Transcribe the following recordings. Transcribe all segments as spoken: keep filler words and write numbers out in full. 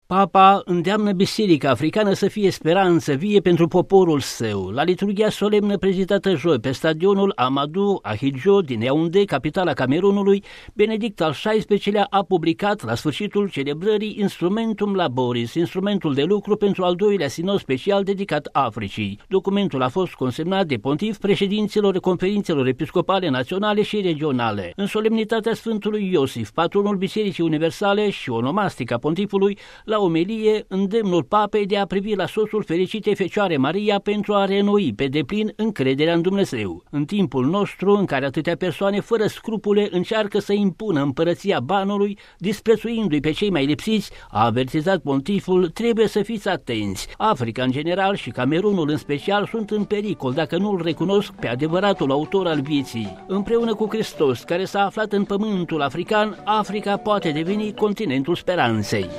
Papa îndeamnă Biserica Africană să fie speranță vie pentru poporul său. La liturghia solemnă prezidată joi pe stadionul Amadou Ahidjo din Yaoundé, capitala Camerunului, Benedict al șaisprezecelea a publicat la sfârșitul celebrării Instrumentum Laboris, instrumentul de lucru pentru al doilea sinod special dedicat Africii. Documentul a fost consemnat de pontif președinților conferințelor episcopale naționale și regionale. În solemnitatea Sfântului Iosif, patronul Bisericii Universale și onomastic a pontifului, la omelie, îndemnul papei de a privi la soțul fericitei Fecioare Maria pentru a reînnoi pe deplin încrederea în Dumnezeu. În timpul nostru, în care atâtea persoane fără scrupule încearcă să impună împărăția banului, disprețuindu-i pe cei mai lipsiți, a avertizat pontiful, trebuie să fiți atenți. Africa în general și Camerunul în special sunt în pericol dacă nu îl recunosc pe adevăratul autor al vieții. Împreună cu Hristos, care s-a aflat în pământul african, Africa poate deveni continentul speranței.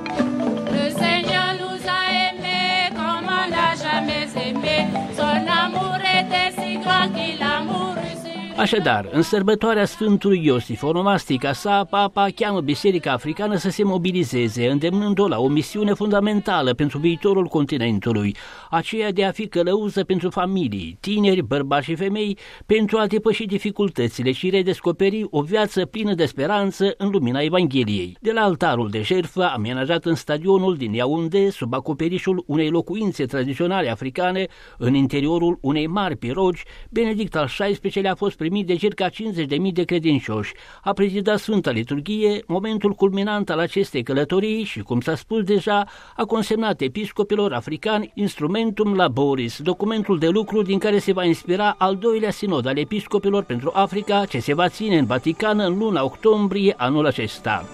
Așadar, în sărbătoarea Sfântului Iosif, onomastica sa, Papa cheamă Biserica Africană să se mobilizeze, îndemnând-o la o misiune fundamentală pentru viitorul continentului, aceea de a fi călăuză pentru familii, tineri, bărbați și femei, pentru a depăși dificultățile și redescoperi o viață plină de speranță în lumina Evangheliei. De la altarul de jertfă, amenajat în stadionul din Yaoundé, sub acoperișul unei locuințe tradiționale africane, în interiorul unei mari pirogi, Benedict al șaisprezecelea a fost primit de circa cincizeci de mii de credincioși. A prezidat Sfânta Liturghie, momentul culminant al acestei călătorii și, cum s-a spus deja, a consemnat episcopilor africani Instrumentum Laboris, documentul de lucru din care se va inspira al doilea sinod al episcopilor pentru Africa, ce se va ține în Vatican în luna octombrie anul acesta.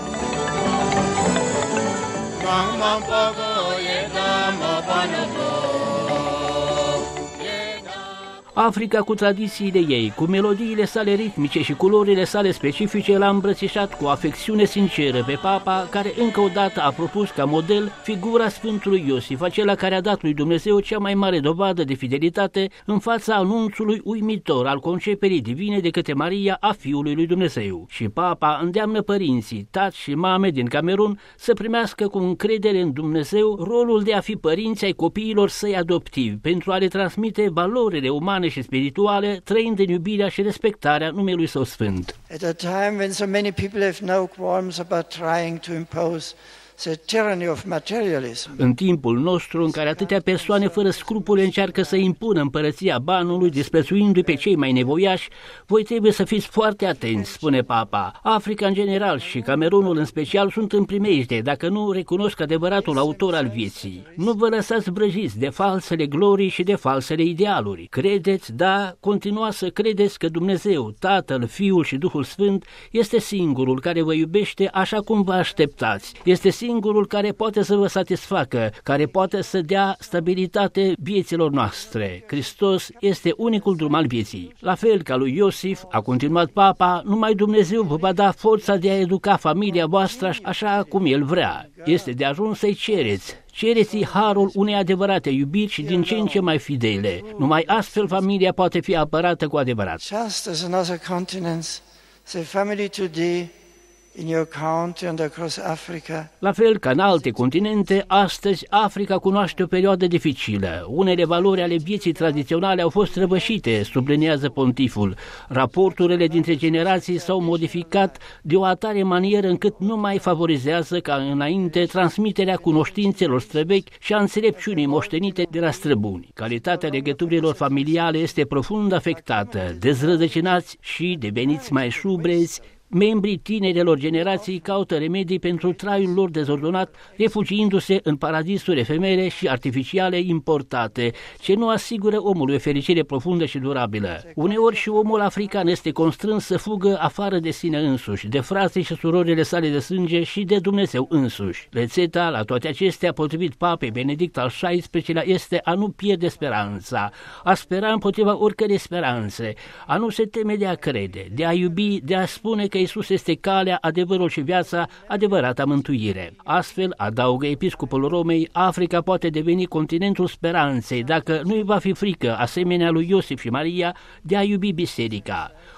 Africa, cu tradițiile ei, cu melodiile sale ritmice și culorile sale specifice, l-a îmbrățișat cu o afecțiune sinceră pe Papa, care încă o dată a propus ca model figura Sfântului Iosif, acela care a dat lui Dumnezeu cea mai mare dovadă de fidelitate în fața anunțului uimitor al conceperii divine de către Maria a Fiului lui Dumnezeu. Și Papa îndeamnă părinții, tați și mame din Camerun să primească cu încredere în Dumnezeu rolul de a fi părinți ai copiilor săi adoptivi, pentru a le transmite valorile umane și spirituale, trăind în iubirea și respectarea numelui Său sfânt. At a time when so many people have no qualms about trying to impose the tyranny of materialism. În timpul nostru, în care atâtea persoane fără scrupule încearcă să impună împărăția banului, disprețuindu-i pe cei mai nevoiași, voi trebuie să fiți foarte atenți, spune Papa. Africa în general și Camerunul în special sunt în primejde dacă nu recunosc adevăratul autor al vieții. Nu vă lăsați vrăjiți de falsele glorii și de falsele idealuri. Credeți, da, continuați să credeți că Dumnezeu, Tatăl, Fiul și Duhul Sfânt, este singurul care vă iubește așa cum vă așteptați. Este singurul care poate să vă satisfacă, care poate să dea stabilitate vieților noastre. Hristos este unicul drum al vieții. La fel ca lui Iosif, a continuat Papa, numai Dumnezeu vă va da forța de a educa familia voastră așa cum El vrea. Este de ajuns să-i cereți. Cereți-i harul unei adevărate iubiri și din ce în ce mai fidele. Numai astfel familia poate fi apărată cu adevărat. Just as in other continents, the family today in your country and across Africa. La fel ca în alte continente, astăzi Africa cunoaște o perioadă dificilă. Unele valori ale vieții tradiționale au fost răvășite, subliniază pontiful. Raporturile dintre generații s-au modificat de o atare manieră încât nu mai favorizează ca înainte transmiterea cunoștințelor străvechi și a înțelepciunii moștenite de la străbuni. Calitatea legăturilor familiale este profund afectată, dezrădăcinați și deveniți mai șubrezi. Membrii tinerelor generații caută remedii pentru traiul lor dezordonat, refugiindu-se în paradisuri efemere și artificiale importate, ce nu asigură omului o fericire profundă și durabilă. Uneori și omul african este constrâns să fugă afară de sine însuși, de frații și surorile sale de sânge și de Dumnezeu însuși. Rețeta la toate acestea, potrivit Papei Benedict al șaisprezecelea, este a nu pierde speranța, a spera împotriva oricărei speranțe, a nu se teme de a crede, de a iubi, de a spune că Iisus este calea, adevărul și viața, adevărata mântuire. Astfel, adaugă episcopul Romei, Africa poate deveni continentul speranței dacă nu-i va fi frică, asemenea lui Iosif și Maria, de a iubi biserica.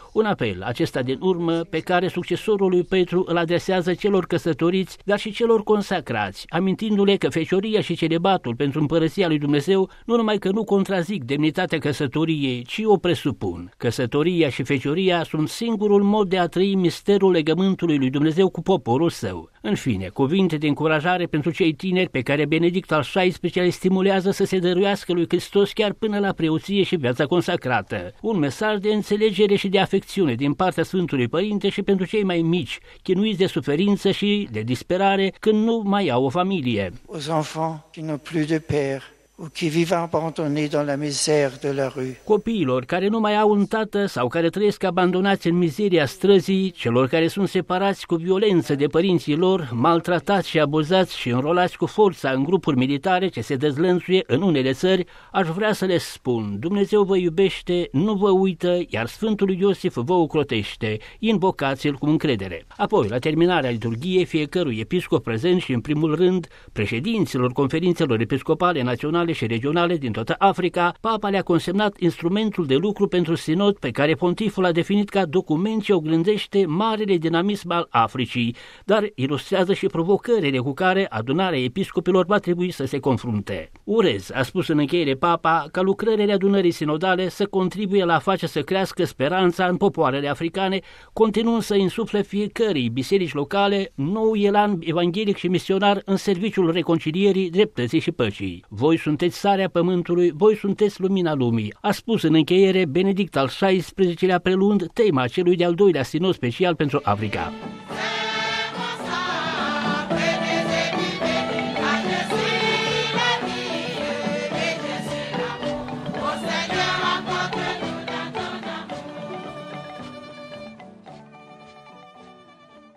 Un apel, acesta din urmă, pe care succesorul lui Petru îl adresează celor căsătoriți, dar și celor consacrați, amintindu-le că fecioria și celibatul pentru împărăția lui Dumnezeu nu numai că nu contrazic demnitatea căsătoriei, ci o presupun. Căsătoria și fecioria sunt singurul mod de a trăi misterul legământului lui Dumnezeu cu poporul său. În fine, cuvinte de încurajare pentru cei tineri pe care Benedict al șaisprezecelea le stimulează să se dăruiască lui Hristos chiar până la preoție și viața consacrată. Un mesaj de înțelegere și de afecțiune din partea Sfântului Părinte și pentru cei mai mici, chinuiți de suferință și de disperare când nu mai au o familie. Aux enfants qui n'ont plus de père ou qui vivent abandonnés dans la misère de la rue. Copiilor care nu mai au un tată sau care trăiesc abandonați în mizeria străzii, celor care sunt separați cu violență de părinții lor, maltratați și abuzați și înrolați cu forța în grupuri militare ce se dezlănțuie în unele țări, aș vrea să le spun: Dumnezeu vă iubește, nu vă uită, iar Sfântul Iosif vă ocrotește, invocați-l cu încredere. Apoi, la terminarea liturghiei, fiecărui episcop prezent și, în primul rând, președinților conferințelor episcopale naționale și regionale din toată Africa, Papa le-a consemnat instrumentul de lucru pentru sinod pe care pontiful a definit ca document ce oglândește marele dinamism al Africii, dar ilustrează și provocările cu care adunarea episcopilor va trebui să se confrunte. Urez, a spus în încheiere Papa, ca lucrările adunării sinodale să contribuie la a face să crească speranța în popoarele africane, continuând să insufle fiecărei biserici locale nou elan evanghelic și misionar în serviciul reconcilierii, dreptății și păcii. Voi sunteți sarea pământului, voi sunteți lumina lumii, a spus în încheiere Benedict al șaisprezecelea, preluând tema celui de-al doilea sinod special pentru Africa.